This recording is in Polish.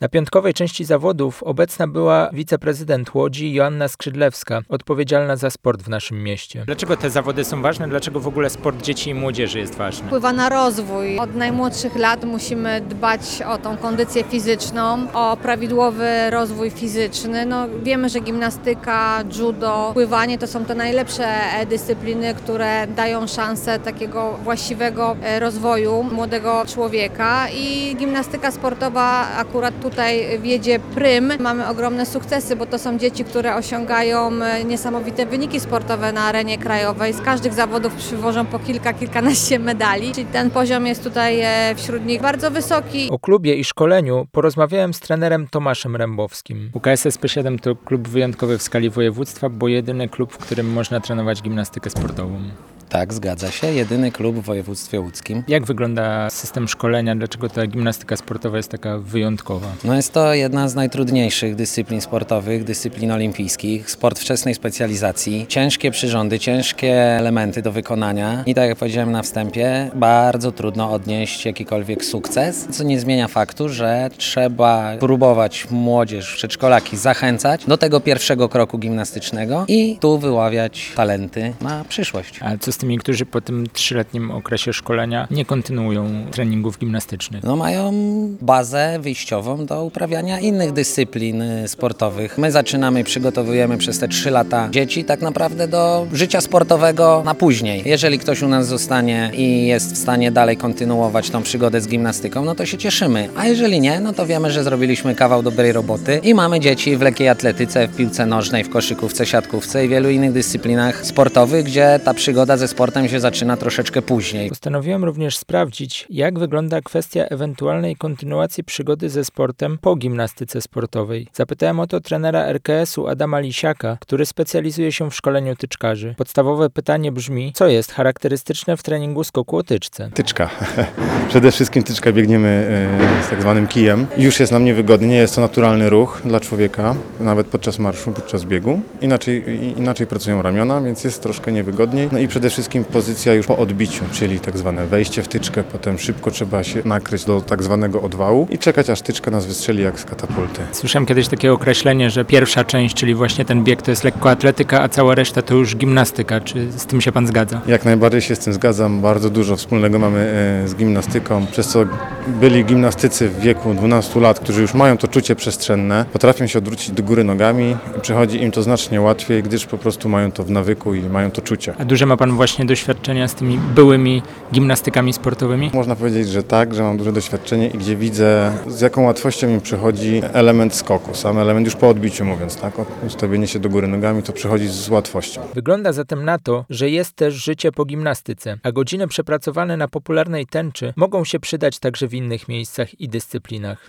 Na piątkowej części zawodów obecna była wiceprezydent Łodzi Joanna Skrzydlewska, odpowiedzialna za sport w naszym mieście. Dlaczego te zawody są ważne? Dlaczego w ogóle sport dzieci i młodzieży jest ważny? Wpływa na rozwój. Od najmłodszych lat musimy dbać o tą kondycję fizyczną, o prawidłowy rozwój fizyczny. Wiemy, że gimnastyka, judo, pływanie to są te najlepsze dyscypliny, które dają szansę takiego właściwego rozwoju młodego człowieka i gimnastyka sportowa akurat tutaj wiedzie prym. Mamy ogromne sukcesy, bo to są dzieci, które osiągają niesamowite wyniki sportowe na arenie krajowej. Z każdych zawodów przywożą po kilkanaście medali, czyli ten poziom jest tutaj wśród nich bardzo wysoki. O klubie i szkoleniu porozmawiałem z trenerem Tomaszem Rembowskim. UKS SP7 to klub wyjątkowy w skali województwa, bo jedyny klub, w którym można trenować gimnastykę sportową. Tak, zgadza się. Jedyny klub w województwie łódzkim. Jak wygląda system szkolenia? Dlaczego ta gimnastyka sportowa jest taka wyjątkowa? Jest to jedna z najtrudniejszych dyscyplin sportowych, dyscyplin olimpijskich. Sport wczesnej specjalizacji. Ciężkie przyrządy, ciężkie elementy do wykonania. I tak jak powiedziałem na wstępie, bardzo trudno odnieść jakikolwiek sukces, co nie zmienia faktu, że trzeba próbować młodzież, przedszkolaki zachęcać do tego pierwszego kroku gimnastycznego i tu wyławiać talenty na przyszłość. A co z tymi, którzy po tym 3-letnim okresie szkolenia nie kontynuują treningów gimnastycznych? Mają bazę wyjściową do uprawiania innych dyscyplin sportowych. My zaczynamy, przygotowujemy przez te 3 lata dzieci tak naprawdę do życia sportowego na później. Jeżeli ktoś u nas zostanie i jest w stanie dalej kontynuować tą przygodę z gimnastyką, to się cieszymy. A jeżeli nie, to wiemy, że zrobiliśmy kawał dobrej roboty i mamy dzieci w lekkiej atletyce, w piłce nożnej, w koszykówce, siatkówce i wielu innych dyscyplinach sportowych, gdzie ta przygoda ze sportem się zaczyna troszeczkę później. Postanowiłem również sprawdzić, jak wygląda kwestia ewentualnej kontynuacji przygody ze sportem po gimnastyce sportowej. Zapytałem o to trenera RKS-u Adama Lisiaka, który specjalizuje się w szkoleniu tyczkarzy. Podstawowe pytanie brzmi, co jest charakterystyczne w treningu skoku o tyczce? Tyczka. Przede wszystkim tyczkę biegniemy z tak zwanym kijem. Już jest nam niewygodnie, nie jest to naturalny ruch dla człowieka, nawet podczas marszu, podczas biegu. Inaczej pracują ramiona, więc jest troszkę niewygodniej. I przede wszystkim pozycja już po odbiciu, czyli tak zwane wejście w tyczkę, potem szybko trzeba się nakryć do tak zwanego odwału i czekać, aż tyczka nas wystrzeli jak z katapulty. Słyszałem kiedyś takie określenie, że pierwsza część, czyli właśnie ten bieg, to jest lekkoatletyka, a cała reszta to już gimnastyka. Czy z tym się pan zgadza? Jak najbardziej się z tym zgadzam. Bardzo dużo wspólnego mamy z gimnastyką, przez co byli gimnastycy w wieku 12 lat, którzy już mają to czucie przestrzenne, potrafią się odwrócić do góry nogami, przychodzi im to znacznie łatwiej, gdyż po prostu mają to w nawyku i mają to czucie. A duże ma pan właśnie doświadczenia z tymi byłymi gimnastykami sportowymi? Można powiedzieć, że tak, że mam duże doświadczenie i gdzie widzę, z jaką łatwością mi przychodzi element skoku, sam element już po odbiciu mówiąc, tak, ustawienie się do góry nogami to przychodzi z łatwością. Wygląda zatem na to, że jest też życie po gimnastyce, a godziny przepracowane na popularnej tęczy mogą się przydać także w innych miejscach i dyscyplinach.